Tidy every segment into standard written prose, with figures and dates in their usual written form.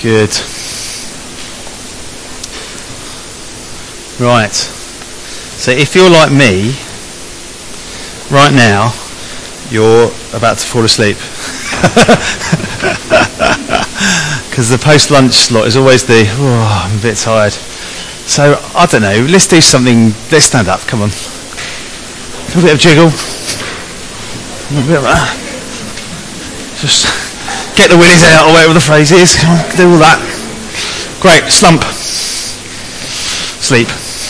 Good. Right. So if you're like me, right now, you're about to fall asleep. Because the post-lunch slot is always I'm a bit tired. So, I don't know, let's do something, let's stand up, come on. A bit of jiggle. A bit of just get the willies out, or whatever the phrase is. Come on, do all that. Great, slump. Sleep.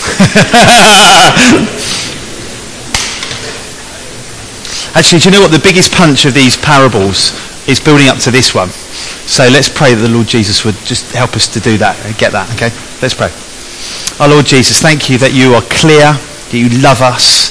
Actually, do you know what? The biggest punch of these parables is building up to this one. So let's pray that the Lord Jesus would just help us to do that and get that, okay? Let's pray. Our Lord Jesus, thank you that you are clear, that you love us.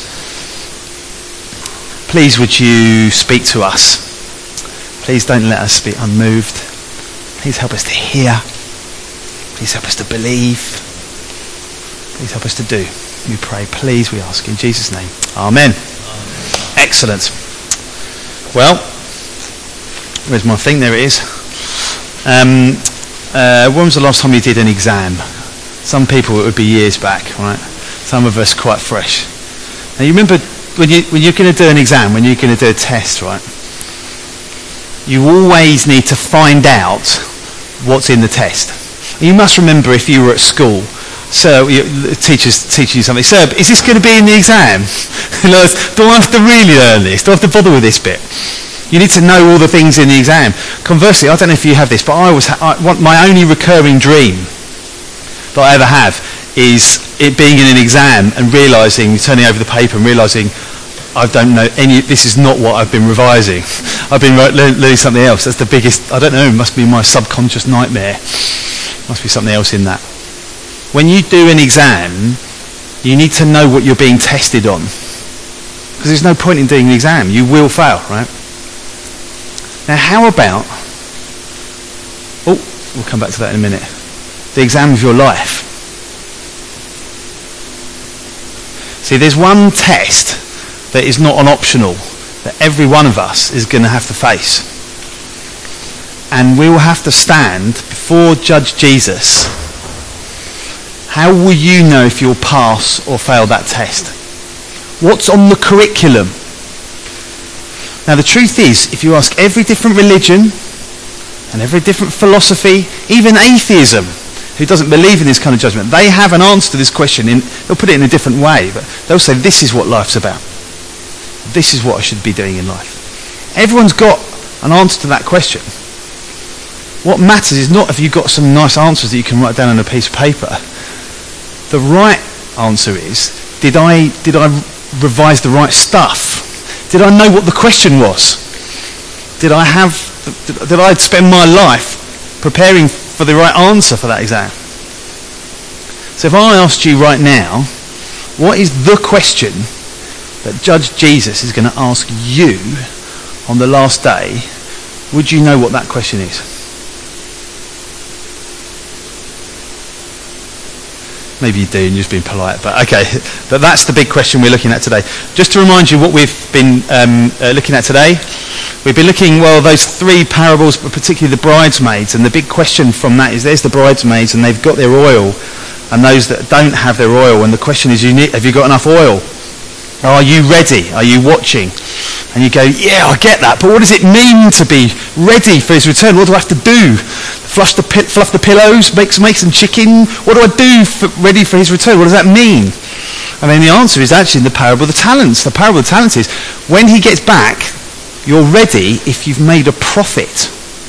Please would you speak to us. Please don't let us be unmoved. Please help us to hear. Please help us to believe. Please help us to do. We pray, please, we ask in Jesus' name. Amen. Excellent. Well, where's my thing? There it is. When was the last time you did an exam? Some people it would be years back, right? Some of us quite fresh. Now you remember when you're going to do an exam, when you're going to do a test, right? You always need to find out what's in the test. You must remember if you were at school, so teachers teaching you something. Sir, is this going to be in the exam? Do I have to really learn this? Do I have to bother with this bit? You need to know all the things in the exam. Conversely, I don't know if you have this, but I want my only recurring dream that I ever have is it being in an exam and realising, turning over the paper and realising I don't know this is not what I've been revising. I've been learning something else. That's the biggest, I don't know, it must be my subconscious nightmare. Must be something else in that. When you do an exam, you need to know what you're being tested on. Because there's no point in doing an exam. You will fail, right? Now, how about, we'll come back to that in a minute, the exam of your life. See, there's one test that is not an optional, that every one of us is going to have to face. And we will have to stand before Judge Jesus. How will you know if you'll pass or fail that test? What's on the curriculum? Now the truth is, if you ask every different religion and every different philosophy, even atheism, who doesn't believe in this kind of judgment, they have an answer to this question. They'll put it in a different way, but they'll say, this is what life's about. This is what I should be doing in life. Everyone's got an answer to that question. What matters is not if you've got some nice answers that you can write down on a piece of paper. The right answer is, did I revise the right stuff? Did I know what the question was? Did I spend my life preparing for the right answer for that exam? So if I asked you right now, what is the question that Judge Jesus is going to ask you on the last day, would you know what that question is? Maybe you do and you're just being polite, but okay. But that's the big question we're looking at today. Just to remind you what we've been looking at today. We've been looking, those three parables, but particularly the bridesmaids. And the big question from that is, there's the bridesmaids and they've got their oil, and those that don't have their oil. And the question is, have you got enough oil? Are you ready? Are you watching? And you go, yeah, I get that, but what does it mean to be ready for his return? What do I have to do? Fluff the pillows, make some chicken? What do I do ready for his return? What does that mean? And then the answer is actually in the parable of the talents. The parable of the talents is, when he gets back, you're ready if you've made a profit.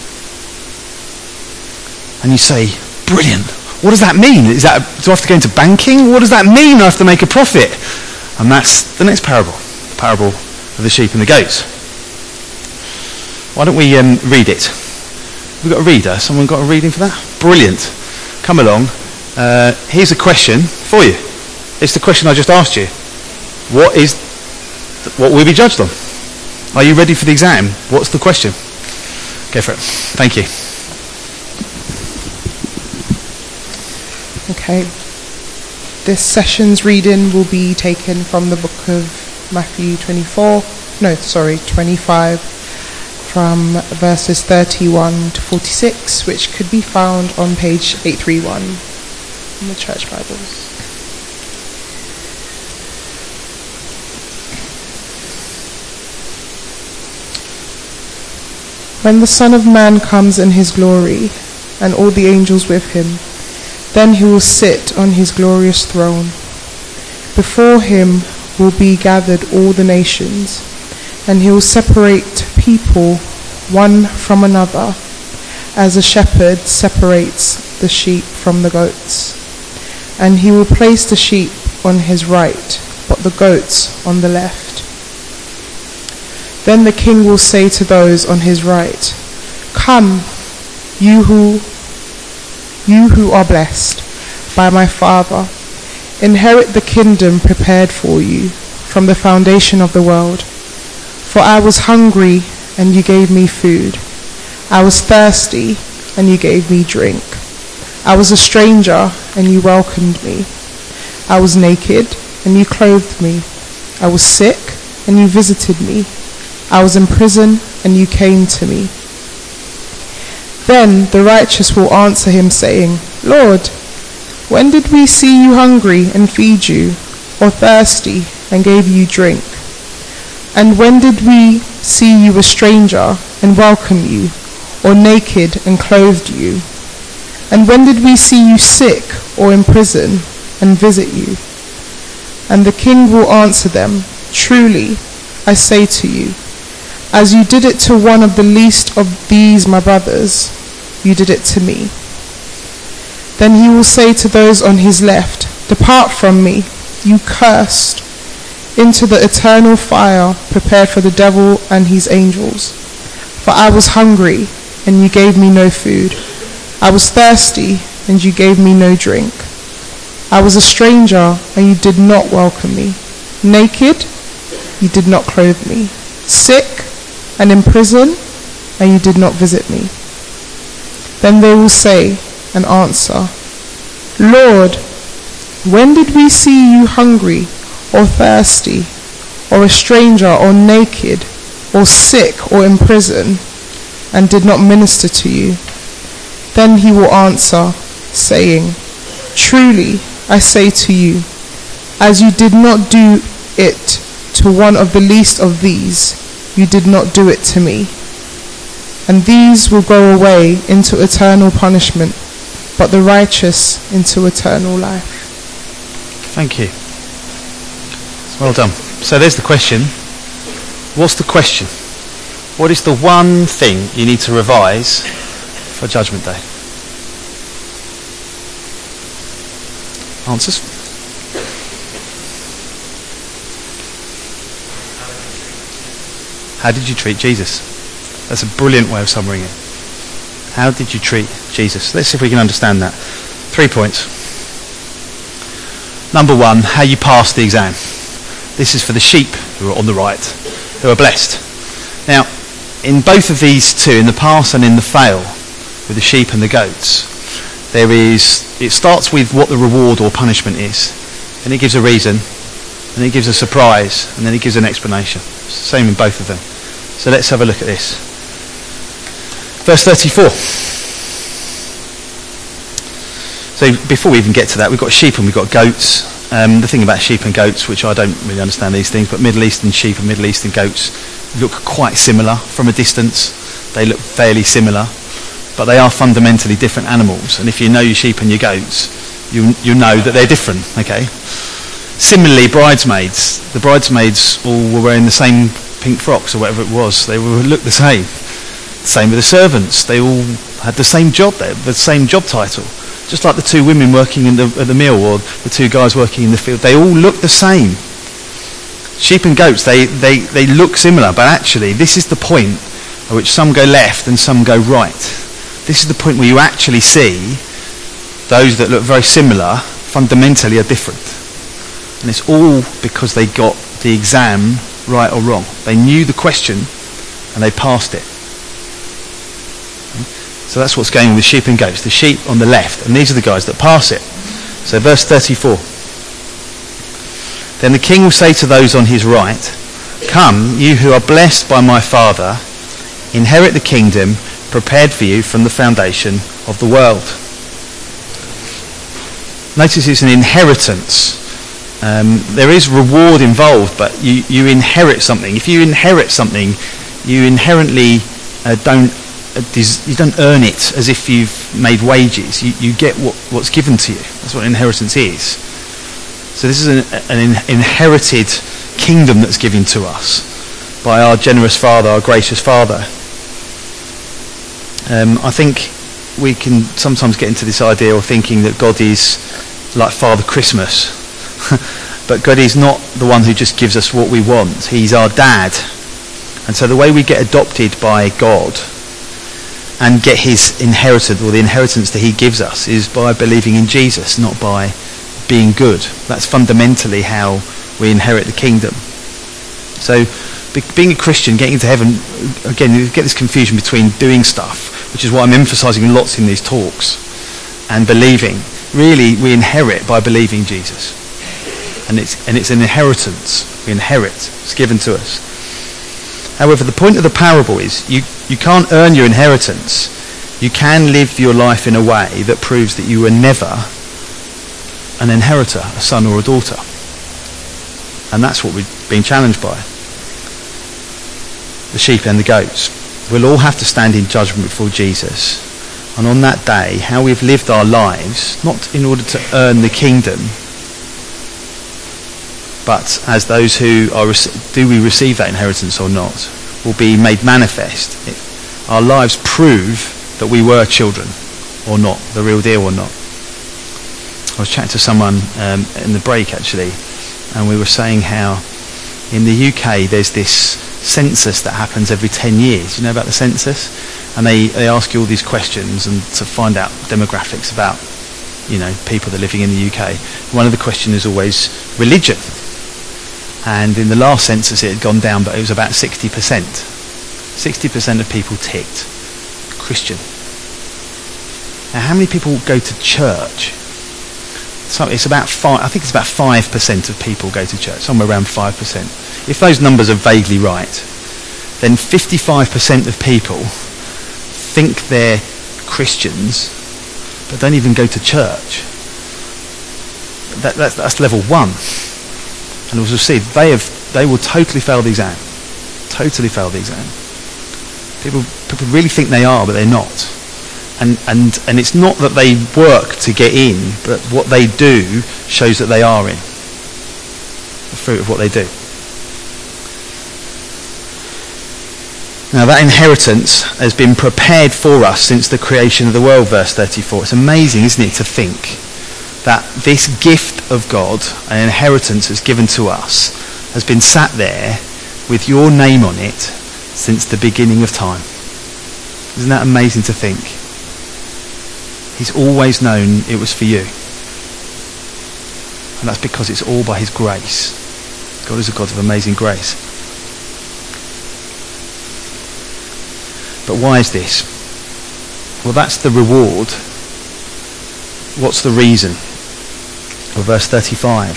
And you say, brilliant. What does that mean? Do I have to go into banking? What does that mean I have to make a profit? And that's the next parable, the parable of the sheep and the goats. Why don't we read it? We've got a reader. Someone got a reading for that? Brilliant. Come along. Here's a question for you. It's the question I just asked you. What will we be judged on? Are you ready for the exam? What's the question? Go for it. Thank you. Okay. This session's reading will be taken from the book of Matthew 25, from verses 31 to 46, which could be found on page 831 in the Church Bibles. When the Son of Man comes in his glory, and all the angels with him, then he will sit on his glorious throne. Before him will be gathered all the nations, and he will separate people one from another, as a shepherd separates the sheep from the goats. And he will place the sheep on his right, but the goats on the left. Then the king will say to those on his right, "Come, you who are blessed by my Father, inherit the kingdom prepared for you from the foundation of the world. For I was hungry, and you gave me food. I was thirsty, and you gave me drink. I was a stranger, and you welcomed me. I was naked, and you clothed me. I was sick, and you visited me. I was in prison, and you came to me." Then the righteous will answer him, saying, "Lord, when did we see you hungry and feed you, or thirsty and gave you drink? And when did we see you a stranger and welcome you, or naked and clothed you? And when did we see you sick or in prison and visit you?" And the king will answer them, "Truly, I say to you, as you did it to one of the least of these my brothers, you did it to me." Then he will say to those on his left, "Depart from me, you cursed, into the eternal fire prepared for the devil and his angels. For I was hungry, and you gave me no food. I was thirsty, and you gave me no drink. I was a stranger, and you did not welcome me. Naked, you did not clothe me. Sick, and in prison, and you did not visit me." Then they will say and answer, "Lord, when did we see you hungry or thirsty, or a stranger or naked, or sick or in prison, and did not minister to you?" Then he will answer, saying, "Truly, I say to you, as you did not do it to one of the least of these, you did not do it to me." And these will go away into eternal punishment, but the righteous into eternal life. Thank you. Well done. So there's the question. What's the question? What is the one thing you need to revise for Judgment Day? Answers? How did you treat Jesus? That's a brilliant way of summarizing it. How did you treat Jesus? Let's see if we can understand that. 3 points. Number one, how you passed the exam. This is for the sheep who are on the right, who are blessed. Now, in both of these two, in the pass and in the fail, with the sheep and the goats, it starts with what the reward or punishment is, and it gives a reason, and it gives a surprise, and then it gives an explanation. It's the same in both of them. So let's have a look at this. Verse 34. So before we even get to that, we've got sheep and we've got goats. The thing about sheep and goats, which I don't really understand these things, but Middle Eastern sheep and Middle Eastern goats look quite similar from a distance. They look fairly similar, but they are fundamentally different animals. And if you know your sheep and your goats, you know that they're different. Okay. Similarly, bridesmaids. The bridesmaids all were wearing the same pink frocks or whatever it was. They all looked the same. Same with the servants. They all had the same job there, the same job title. Just like the two women working at the mill or the two guys working in the field. They all look the same. Sheep and goats, they look similar, but actually this is the point at which some go left and some go right. This is the point where you actually see those that look very similar fundamentally are different. And it's all because they got the exam right or wrong. They knew the question and they passed it. So that's what's going on with sheep and goats. The sheep on the left, and these are the guys that pass it. So verse 34. Then the king will say to those on his right, "Come, you who are blessed by my Father, inherit the kingdom prepared for you from the foundation of the world. Notice it's an inheritance. There is reward involved, but you inherit something. If you inherit something, you inherently don't earn it as if you've made wages. You get what's given to you. That's what inheritance is. So this is an inherited kingdom that's given to us by our generous Father, our gracious Father. I think we can sometimes get into this idea of thinking that God is like Father Christmas. But God is not the one who just gives us what we want. He's our dad. And so the way we get adopted by God and get his inheritance, or the inheritance that he gives us, is by believing in Jesus, not by being good. That's fundamentally how we inherit the kingdom. So being a Christian, getting into heaven, again, you get this confusion between doing stuff, which is what I'm emphasising lots in these talks, and believing. Really, we inherit by believing Jesus. And it's an inheritance. We inherit. It's given to us. However, the point of the parable is you can't earn your inheritance. You can live your life in a way that proves that you were never an inheritor, a son or a daughter. And that's what we've been challenged by. The sheep and the goats. We'll all have to stand in judgment before Jesus. And on that day, how we've lived our lives, not in order to earn the kingdom, but as those who do we receive that inheritance or not, will be made manifest. Our lives prove that we were children or not, the real deal or not. I was chatting to someone in the break actually, and we were saying how in the UK there's this census that happens every 10 years. You know about the census? And they ask you all these questions and to find out demographics about, people that are living in the UK. One of the questions is always religion. And in the last census it had gone down, but it was about 60%. 60% of people ticked Christian. Now, how many people go to church? So it's about I think it's about 5% of people go to church, somewhere around 5%. If those numbers are vaguely right, then 55% of people think they're Christians, but don't even go to church. That's level 1. And as we'll see, they will totally fail the exam. Totally fail the exam. People really think they are, but they're not. And it's not that they work to get in, but what they do shows that they are in. The fruit of what they do. Now that inheritance has been prepared for us since the creation of the world, verse 34. It's amazing, isn't it, to think that this gift of God, an inheritance that's given to us, has been sat there with your name on it since the beginning of time. Isn't that amazing to think? He's always known it was for you. And that's because it's all by his grace. God is a God of amazing grace. But why is this? Well, that's the reward. What's the reason? Well, verse 35.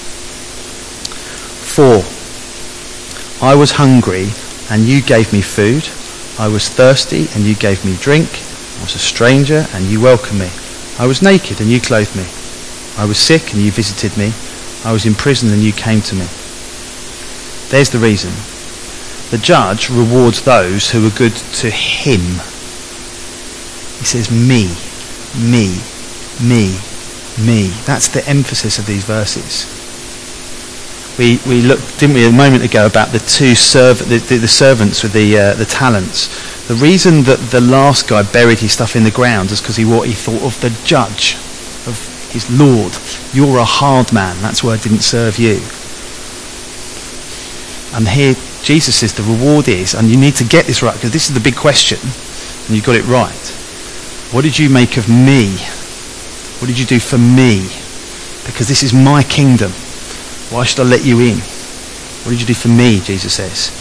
For I was hungry and you gave me food. I was thirsty and you gave me drink. I was a stranger and you welcomed me. I was naked and you clothed me. I was sick and you visited me. I was in prison and you came to me. There's the reason. The judge rewards those who are good to him. He says me, me, me, me. That's the emphasis of these verses. We looked, didn't we, a moment ago about the two the servants with the talents. The reason that the last guy buried his stuff in the ground is because he thought of the judge, of his Lord. You're a hard man. That's why I didn't serve you. And here Jesus says the reward is, and you need to get this right because this is the big question, and you got it right. What did you make of me? What did you do for me? Because this is my kingdom. Why should I let you in? What did you do for me, Jesus says.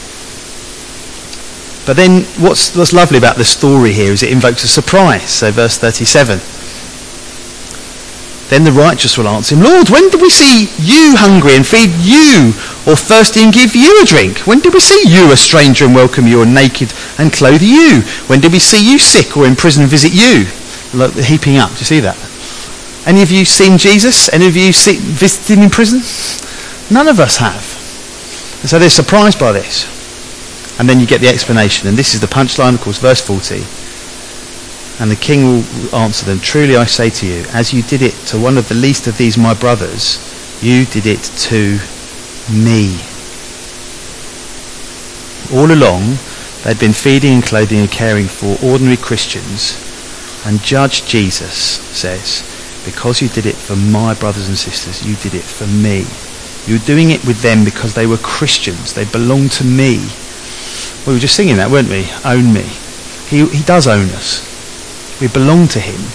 But then what's lovely about the story here is it invokes a surprise. So verse 37. Then the righteous will answer him, Lord, when did we see you hungry and feed you, or thirsty and give you a drink? When did we see you a stranger and welcome you, or naked and clothe you? When did we see you sick or in prison and visit you? Like the heaping up, do you see that? Any of you seen Jesus? Any of you visited in prison? None of us have. And so they're surprised by this. And then you get the explanation, and this is the punchline, of course, verse 40. And the king will answer them, truly I say to you, as you did it to one of the least of these my brothers, you did it to me. All along, they'd been feeding and clothing and caring for ordinary Christians, and Judge Jesus says, because you did it for my brothers and sisters, you did it for me. You were doing it with them because they were Christians. They belonged to me. We were just singing that, weren't we? Own me. He does own us. We belong to him.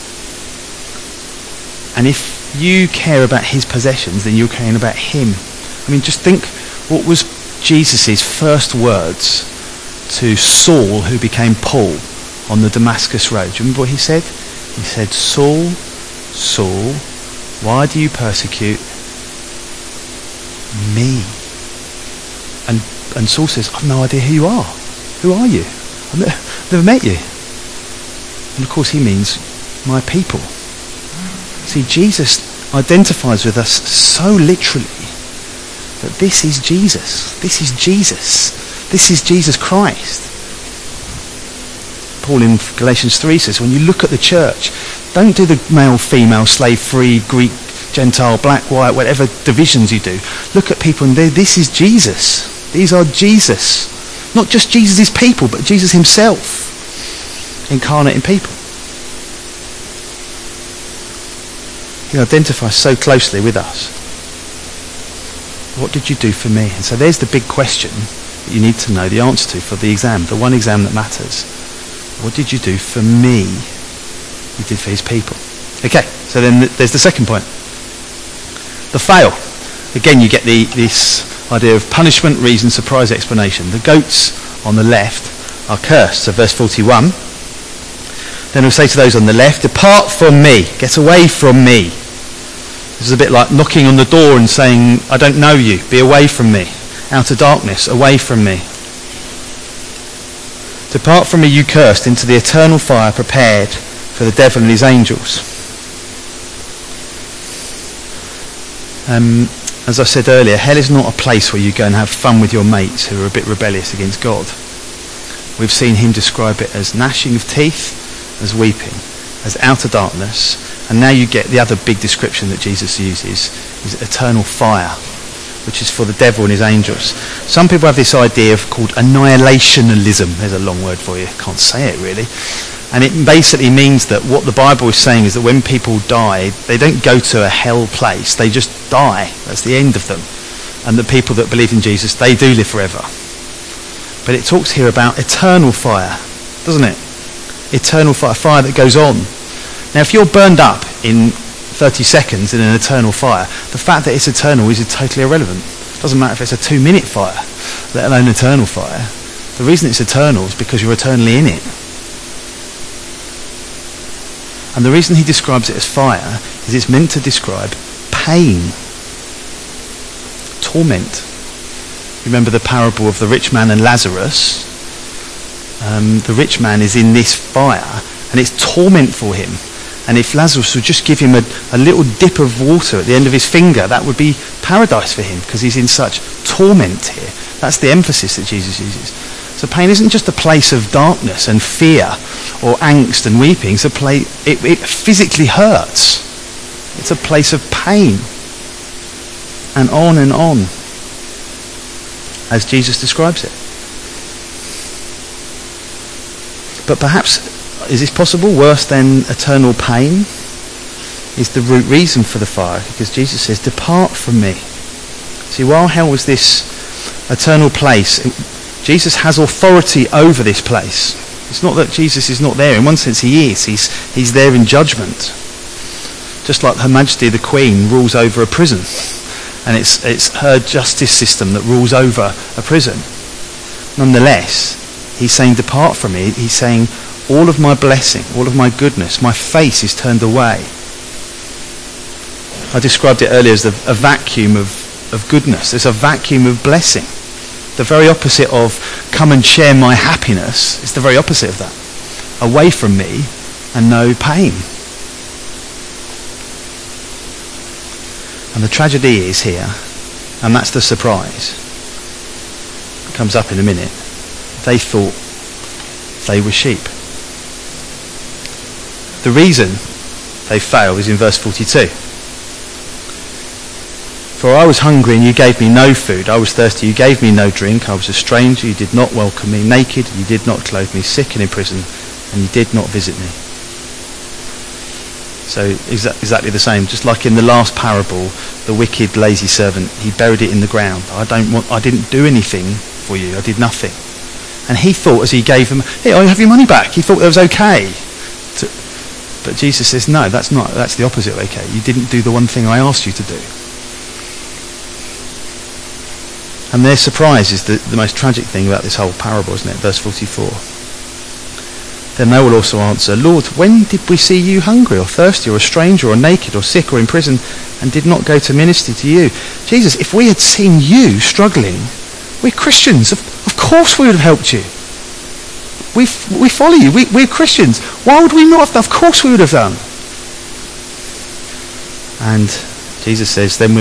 And if you care about his possessions, then you're caring about him. I mean, just think, what was Jesus' first words to Saul, who became Paul, on the Damascus road? Do you remember what he said? He said, Saul, Saul, why do you persecute me? And Saul says, I've no idea who you are. Who are you? I've never met you. And of course he means my people. See, Jesus identifies with us so literally that this is Jesus. This is Jesus. This is Jesus Christ. Paul in Galatians 3 says, when you look at the church, don't do the male, female, slave, free, Greek, Gentile, black, white, whatever divisions you do. Look at people and this is Jesus. These are Jesus. Not just Jesus' people, but Jesus himself incarnate in people. He identifies so closely with us. What did you do for me? And so there's the big question that you need to know the answer to for the exam, the one exam that matters. What did you do for me? You did for his people. Okay, so then there's the second point. The fail. Again, you get this idea of punishment, reason, surprise, explanation. The goats on the left are cursed. So verse 41. Then he'll say to those on the left, depart from me, get away from me. This is a bit like knocking on the door and saying, I don't know you, be away from me. Out of darkness, away from me. Depart from me, you cursed, into the eternal fire prepared for the devil and his angels. As I said earlier, hell is not a place where you go and have fun with your mates who are a bit rebellious against God. We've seen him describe it as gnashing of teeth, as weeping, as outer darkness, and now you get the other big description that Jesus uses, is eternal fire, which is for the devil and his angels. Some people have this idea called annihilationism. There's a long word for you, can't say it really. And it basically means that what the Bible is saying is that when people die, they don't go to a hell place, they just die. That's the end of them. And the people that believe in Jesus, they do live forever. But it talks here about eternal fire, doesn't it? Eternal fire, fire that goes on. Now, if you're burned up in 30 seconds in an eternal fire, the fact that it's eternal is totally irrelevant. It doesn't matter if it's a 2-minute fire, let alone eternal fire. The reason it's eternal is because you're eternally in it. And the reason he describes it as fire is it's meant to describe pain, torment. Remember the parable of the rich man and Lazarus? The rich man is in this fire and it's torment for him. And if Lazarus would just give him a little dip of water at the end of his finger, that would be paradise for him because he's in such torment here. That's the emphasis that Jesus uses. So pain isn't just a place of darkness and fear or angst and weeping. It's a place, it physically hurts. It's a place of pain. And on, as Jesus describes it. But perhaps, is this possible? Worse than eternal pain is the root reason for the fire, because Jesus says, depart from me. See, while hell was this eternal place, Jesus has authority over this place. It's not that Jesus is not there. In one sense he is. He's there in judgment. Just like Her Majesty the Queen rules over a prison. And it's her justice system that rules over a prison. Nonetheless, he's saying, depart from me. He's saying, all of my blessing, all of my goodness, my face is turned away. I described it earlier as a vacuum of goodness. There's a vacuum of blessing. The very opposite of come and share my happiness. It's the very opposite of that. Away from me and no pain. And the tragedy is here, and that's the surprise. It comes up in a minute. They thought they were sheep. The reason they fail is in verse 42. For I was hungry and you gave me no food. I was thirsty, you gave me no drink. I was a stranger, you did not welcome me. Naked, you did not clothe me. Sick and in prison, and you did not visit me. So exactly the same. Just like in the last parable, the wicked, lazy servant, he buried it in the ground. I didn't do anything for you. I did nothing. And he thought as he gave them, hey, I have your money back. He thought that was okay. But Jesus says, no, that's the opposite of okay. You didn't do the one thing I asked you to do. And their surprise is the most tragic thing about this whole parable, isn't it? Verse 44. Then they will also answer, Lord, when did we see you hungry or thirsty or a stranger or naked or sick or in prison and did not go to minister to you? Jesus, if we had seen you struggling, we're Christians. Of course we would have helped you. We follow you. We're Christians. Why would we not have done? Of course we would have done. And Jesus says, Then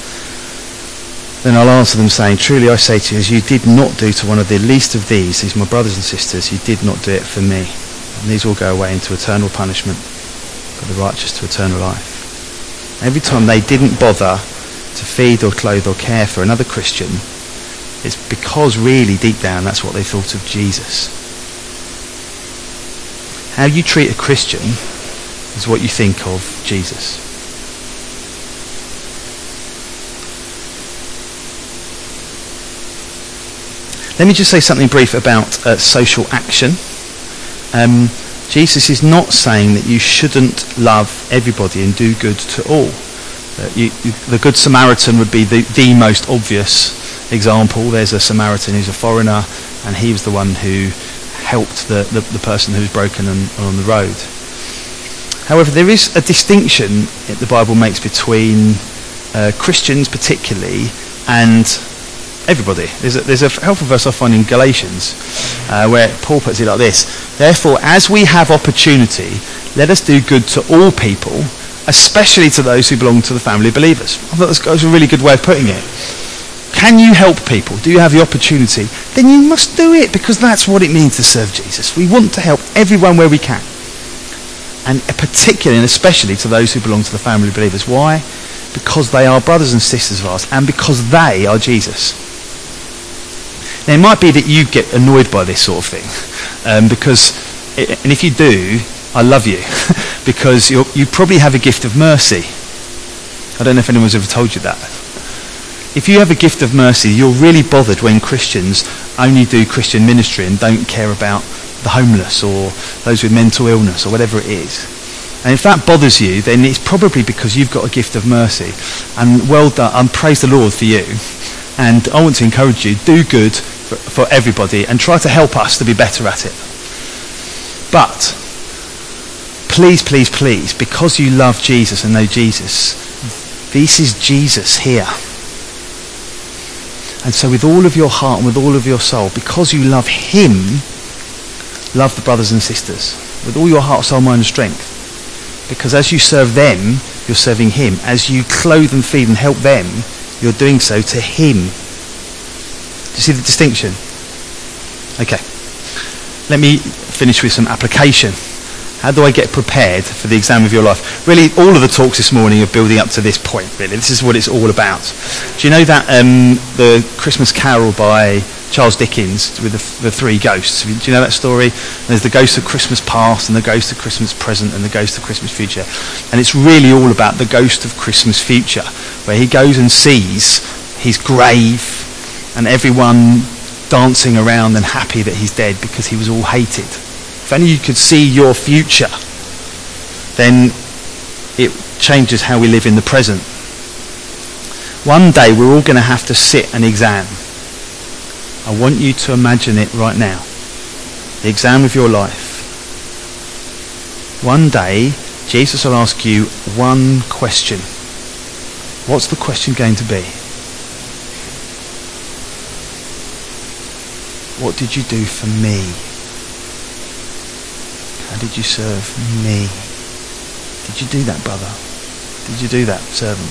I'll answer them saying, truly I say to you, as you did not do to one of the least of these my brothers and sisters, you did not do it for me. And these will go away into eternal punishment, but the righteous to eternal life. Every time they didn't bother to feed or clothe or care for another Christian, it's because really deep down that's what they thought of Jesus. How you treat a Christian is what you think of Jesus. Let me just say something brief about social action. Jesus is not saying that you shouldn't love everybody and do good to all. The Good Samaritan would be the most obvious example. There's a Samaritan who's a foreigner, and he was the one who helped the person who was broken on the road. However, there is a distinction that the Bible makes between Christians particularly and everybody. There's a helpful verse I find in Galatians where Paul puts it like this. Therefore, as we have opportunity, let us do good to all people, especially to those who belong to the family of believers. I thought that was a really good way of putting it. Can you help people? Do you have the opportunity? Then you must do it, because that's what it means to serve Jesus. We want to help everyone where we can. And particularly and especially to those who belong to the family of believers. Why? Because they are brothers and sisters of ours, and because they are Jesus. Now, it might be that you get annoyed by this sort of thing, and if you do, I love you, because you probably have a gift of mercy. I don't know if anyone's ever told you that. If you have a gift of mercy, you're really bothered when Christians only do Christian ministry and don't care about the homeless or those with mental illness or whatever it is. And if that bothers you, then it's probably because you've got a gift of mercy. And well done, and praise the Lord for you. And I want to encourage you, do good for everybody and try to help us to be better at it. But please, please, please, because you love Jesus and know Jesus, this is Jesus here. And so with all of your heart and with all of your soul, because you love him, love the brothers and sisters. With all your heart, soul, mind and strength. Because as you serve them, you're serving him. As you clothe and feed and help them, you're doing so to him. Do you see the distinction? Okay. Let me finish with some application. How do I get prepared for the exam of your life? Really, all of the talks this morning are building up to this point, really. This is what it's all about. Do you know that the Christmas Carol by Charles Dickens with the three ghosts? Do you know that story? There's the ghost of Christmas past and the ghost of Christmas present and the ghost of Christmas future. And it's really all about the ghost of Christmas future, where he goes and sees his grave and everyone dancing around and happy that he's dead because he was all hated. If only you could see your future, then it changes how we live in the present. One day we're all going to have to sit an exam. I want you to imagine it right now. The exam of your life. One day, Jesus will ask you one question. What's the question going to be? What did you do for me? How did you serve me? Did you do that, brother? Did you do that, servant?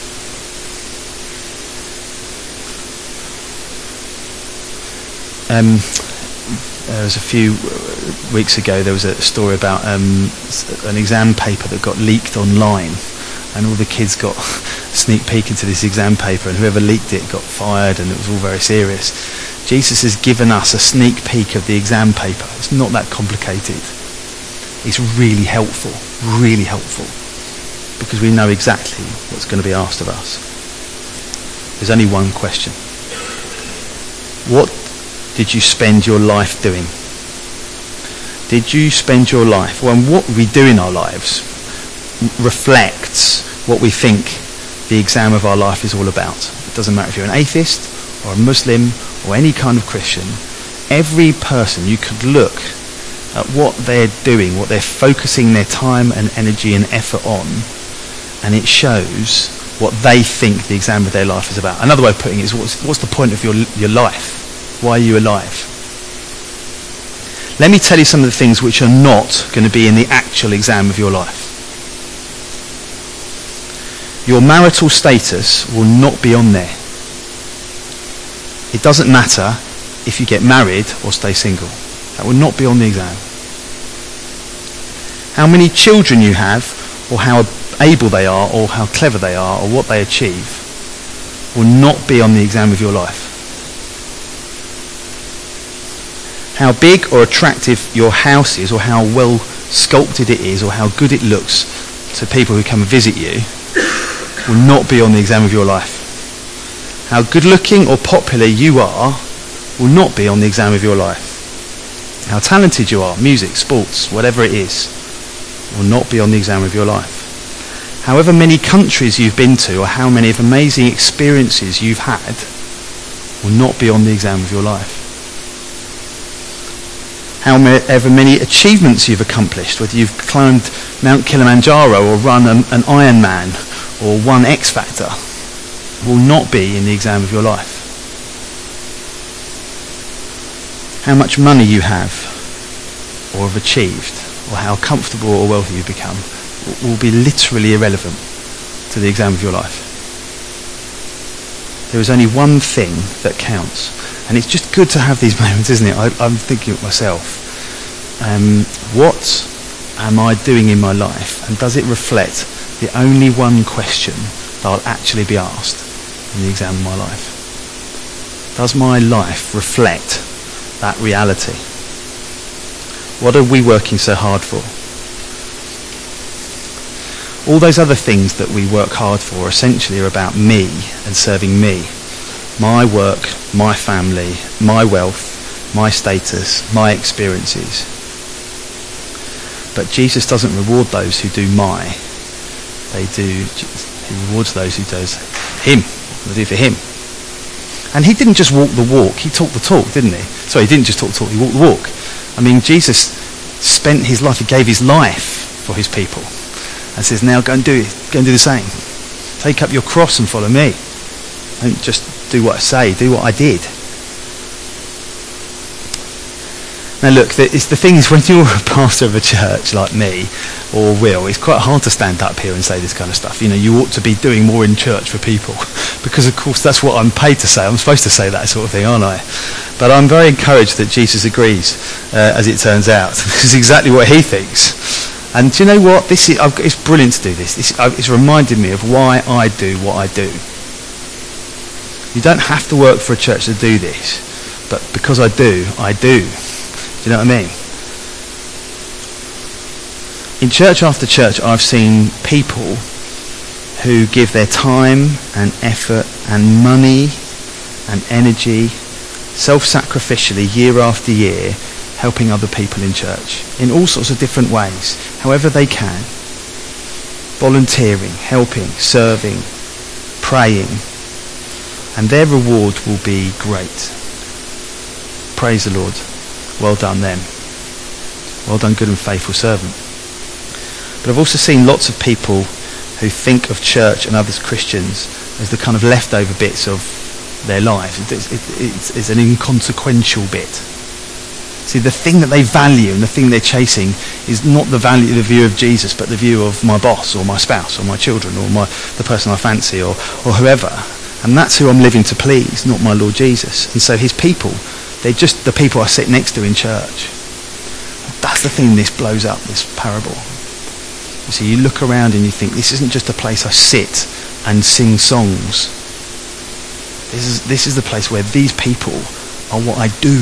There was a few weeks ago, there was a story about an exam paper that got leaked online, and all the kids got a sneak peek into this exam paper, and whoever leaked it got fired, and it was all very serious. Jesus has given us a sneak peek of the exam paper. It's not that complicated. It's really helpful, because we know exactly what's going to be asked of us. There's only one question. What did you spend your life doing? Did you spend your life, well, and what we do in our lives reflects what we think the exam of our life is all about. It doesn't matter if you're an atheist or a Muslim or any kind of Christian. Every person, you could look at what they're doing, what they're focusing their time and energy and effort on, and it shows what they think the exam of their life is about. Another way of putting it is, what's the point of your life? Why are you alive? Let me tell you some of the things which are not going to be in the actual exam of your life. Your marital status will not be on there. It doesn't matter if you get married or stay single. That will not be on the exam. How many children you have, or how able they are, or how clever they are, or what they achieve, will not be on the exam of your life. How big or attractive your house is, or how well sculpted it is, or how good it looks to people who come and visit you, will not be on the exam of your life. How good looking or popular you are will not be on the exam of your life. How talented you are, music, sports, whatever it is, will not be on the exam of your life. However many countries you've been to, or how many of amazing experiences you've had, will not be on the exam of your life. However many achievements you've accomplished, whether you've climbed Mount Kilimanjaro or run an Ironman or won X Factor, will not be in the exam of your life. How much money you have or have achieved, or how comfortable or wealthy you've become, will be literally irrelevant to the exam of your life. There is only one thing that counts. And it's just good to have these moments, isn't it? I'm thinking of myself. What am I doing in my life? And does it reflect the only one question that I'll actually be asked in the exam of my life? Does my life reflect that reality? What are we working so hard for? All those other things that we work hard for essentially are about me and serving me. My work, my family, my wealth, my status, my experiences. But Jesus doesn't reward those who do he rewards those who does him, what they do for him. And he didn't just walk the walk, he talked the talk, didn't he? Sorry, he didn't just talk the talk, he walked the walk. I mean, Jesus spent his life, he gave his life for his people. And says, now go and do the same. Take up your cross and follow me. Don't just do what I say, do what I did. Now look, the thing is, when you're a pastor of a church like me, or Will, it's quite hard to stand up here and say this kind of stuff. You know, you ought to be doing more in church for people. Because of course that's what I'm paid to say. I'm supposed to say that sort of thing, aren't I? But I'm very encouraged that Jesus agrees, as it turns out. This is exactly what he thinks. And do you know what? It's brilliant to do this. It's reminded me of why I do what I do. You don't have to work for a church to do this, but because I do. Do you know what I mean? In church after church, I've seen people who give their time and effort and money and energy self-sacrificially year after year, helping other people in church in all sorts of different ways, however they can. Volunteering, helping, serving, praying. And their reward will be great. Praise the Lord. Well done them. Well done, good and faithful servant. But I've also seen lots of people who think of church and others Christians as the kind of leftover bits of their lives. It's an inconsequential bit. See, the thing that they value and the thing they're chasing is not the view of Jesus, but the view of my boss or my spouse or my children or the person I fancy or whoever. And that's who I'm living to please, not my Lord Jesus. And so his people, they're just the people I sit next to in church. That's the thing this blows up, this parable. You see, you look around and you think, this isn't just a place I sit and sing songs. This is the place where these people are what I do.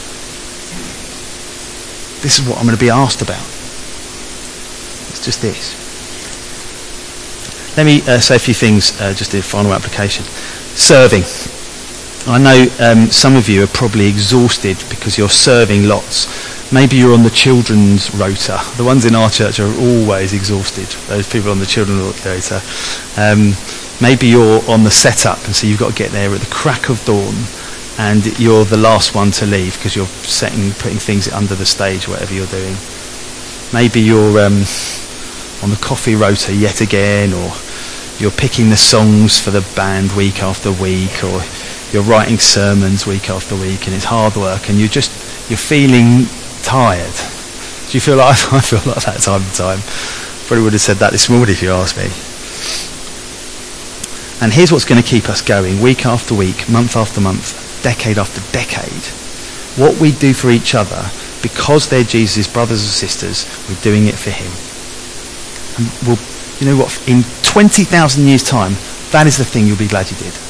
This is what I'm going to be asked about. It's just this. Let me say a few things, just a final application. Serving. I know some of you are probably exhausted because you're serving lots. Maybe you're on the children's rota. The ones in our church are always exhausted, those people on the children's rota. Maybe you're on the setup, and so you've got to get there at the crack of dawn, and you're the last one to leave because you're putting things under the stage, whatever you're doing. Maybe you're on the coffee rota yet again, or you're picking the songs for the band week after week, or you're writing sermons week after week, and it's hard work, and you're feeling tired. Do you feel like I feel like that time to time? Probably would have said that this morning if you asked me. And here's what's going to keep us going week after week, month after month, decade after decade. What we do for each other, because they're Jesus' brothers and sisters, we're doing it for him. And you know what, in 20,000 years' time, that is the thing you'll be glad you did.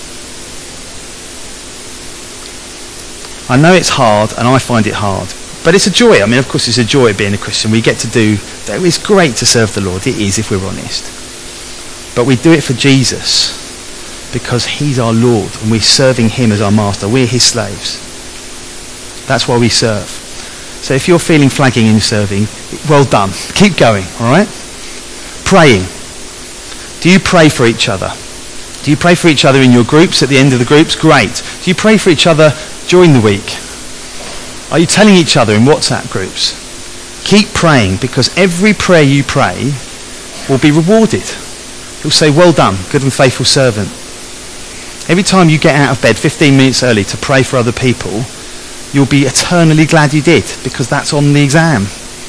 I know it's hard, and I find it hard, but it's a joy. I mean, of course, it's a joy being a Christian. We get to do, it's great to serve the Lord. It is, if we're honest. But we do it for Jesus, because he's our Lord, and we're serving him as our master. We're his slaves. That's why we serve. So if you're feeling flagging in serving, well done. Keep going, all right? Praying. Do you pray for each other? Do you pray for each other in your groups, at the end of the groups? Great. Do you pray for each other during the week? Are you telling each other in WhatsApp groups? Keep praying, because every prayer you pray will be rewarded. He'll say, well done, good and faithful servant. Every time you get out of bed 15 minutes early to pray for other people, you'll be eternally glad you did, because that's on the exam.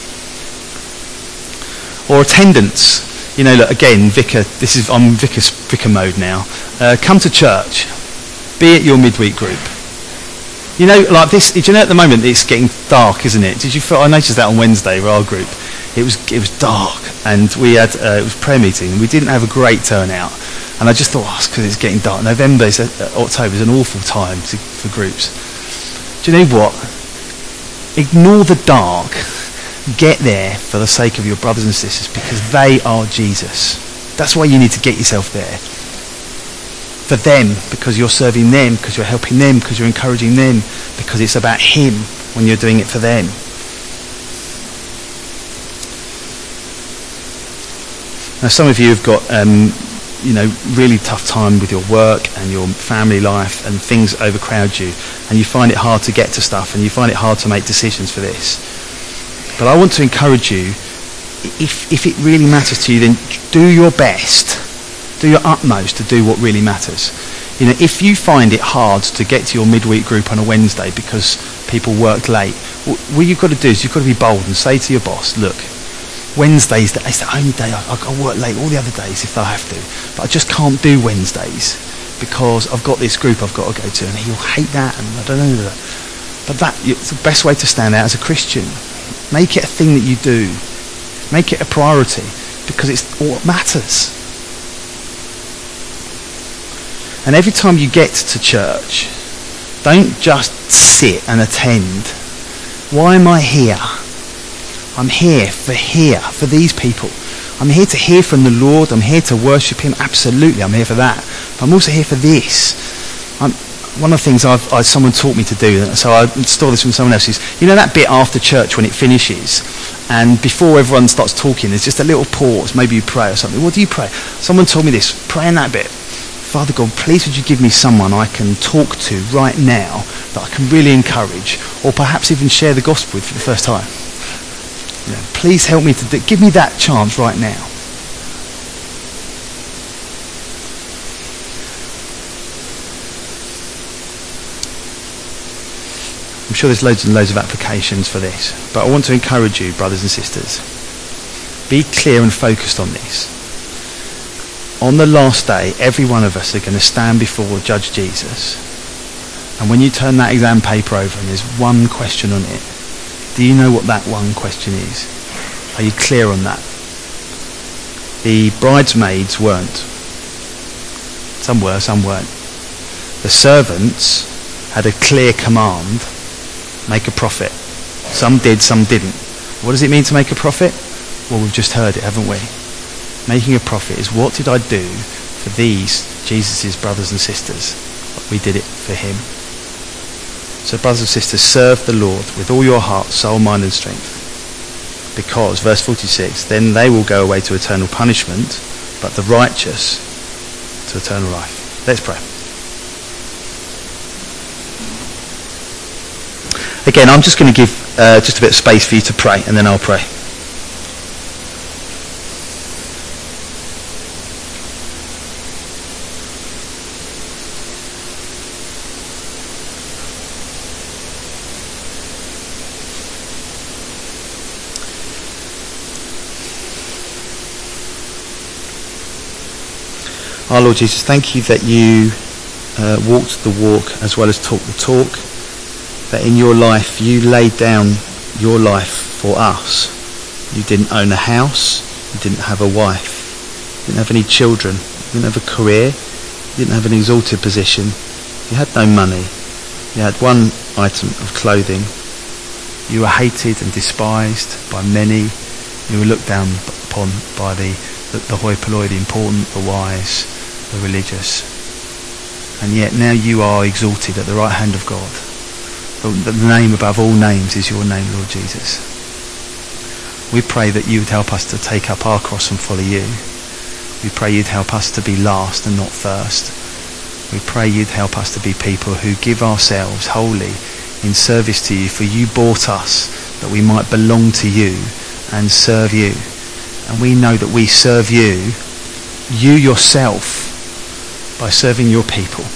Or attendance. You know, look, again, I'm vicar mode now. Come to church. Be at your midweek group. You know, like this, do you know at the moment it's getting dark, isn't it? I noticed that on Wednesday with our group. It was dark, and we had, it was prayer meeting, and we didn't have a great turnout. And I just thought, it's because it's getting dark. October is an awful time for groups. Do you know what? Ignore the dark. Get there for the sake of your brothers and sisters, because they are Jesus. That's why you need to get yourself there. For them, because you're serving them, because you're helping them, because you're encouraging them, because it's about him when you're doing it for them. Now, some of you have got really tough time with your work and your family life, and things overcrowd you, and you find it hard to get to stuff, and you find it hard to make decisions for this. But I want to encourage you, if it really matters to you, then do your best. Do your utmost to do what really matters. You know, if you find it hard to get to your midweek group on a Wednesday because people worked late, what you've got to do is you've got to be bold and say to your boss, look, Wednesdays, it's the only day I work late all the other days if I have to, but I just can't do Wednesdays because I've got this group I've got to go to, and he'll hate that, and I don't know that. But it's the best way to stand out as a Christian. Make it a thing that you do. Make it a priority, because it's all that matters. And every time you get to church, don't just sit and attend. Why am I here? I'm here for these people. I'm here to hear from the Lord. I'm here to worship him. Absolutely, I'm here for that. But I'm also here for this. One of the things someone taught me to do, so I stole this from someone else, is, you know that bit after church when it finishes, and before everyone starts talking, there's just a little pause, maybe you pray or something. What do you pray? Someone told me this, pray in that bit. Father God, please would you give me someone I can talk to right now that I can really encourage, or perhaps even share the gospel with for the first time. You know, please help me give me that chance right now. I'm sure there's loads and loads of applications for this, but I want to encourage you, brothers and sisters, be clear and focused on this. On the last day, every one of us are going to stand before Judge Jesus. And when you turn that exam paper over and there's one question on it, do you know what that one question is? Are you clear on that? The bridesmaids weren't. Some were, some weren't. The servants had a clear command: make a profit. Some did, some didn't. What does it mean to make a profit? Well, we've just heard it, haven't we? Making a profit is, what did I do for these, Jesus' brothers and sisters? We did it for him. So brothers and sisters, serve the Lord with all your heart, soul, mind and strength. Because, verse 46, then they will go away to eternal punishment, but the righteous to eternal life. Let's pray. Again, I'm just going to give just a bit of space for you to pray, and then I'll pray. Our Lord Jesus, thank you that you walked the walk as well as talked the talk, that in your life you laid down your life for us. You didn't own a house, you didn't have a wife, you didn't have any children, you didn't have a career, you didn't have an exalted position, you had no money, you had one item of clothing. You were hated and despised by many, you were looked down upon by the hoi polloi, the important, the wise, the religious, and yet now you are exalted at the right hand of God. The name above all names is your name, Lord Jesus. We pray that you would help us to take up our cross and follow you. We pray you'd help us to be last and not first. We pray you'd help us to be people who give ourselves wholly in service to you, for you bought us that we might belong to you and serve you. And we know that we serve you yourself, by serving your people.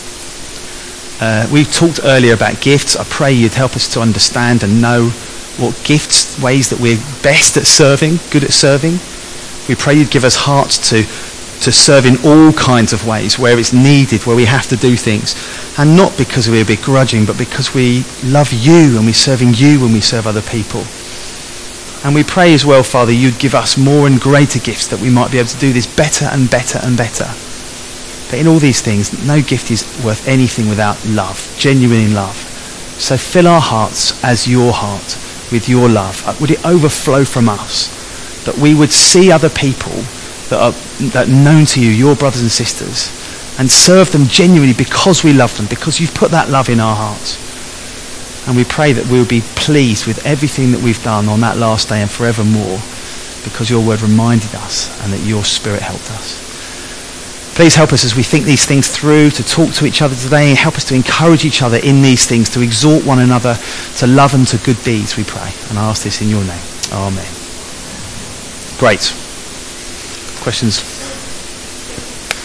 We talked earlier about gifts. I pray you'd help us to understand and know what gifts, ways that we're best at serving, good at serving. We pray you'd give us hearts to serve in all kinds of ways, where it's needed, where we have to do things. And not because we're begrudging, but because we love you and we're serving you when we serve other people. And we pray as well, Father, you'd give us more and greater gifts, that we might be able to do this better and better and better. But in all these things, no gift is worth anything without love, genuine love. So fill our hearts as your heart with your love. Would it overflow from us, that we would see other people that are known to you, your brothers and sisters, and serve them genuinely because we love them, because you've put that love in our hearts. And we pray that we'll be pleased with everything that we've done on that last day and forevermore, because your word reminded us and that your spirit helped us. Please help us as we think these things through, to talk to each other today, and help us to encourage each other in these things, to exhort one another to love and to good deeds, we pray. And I ask this in your name. Amen. Great. Questions?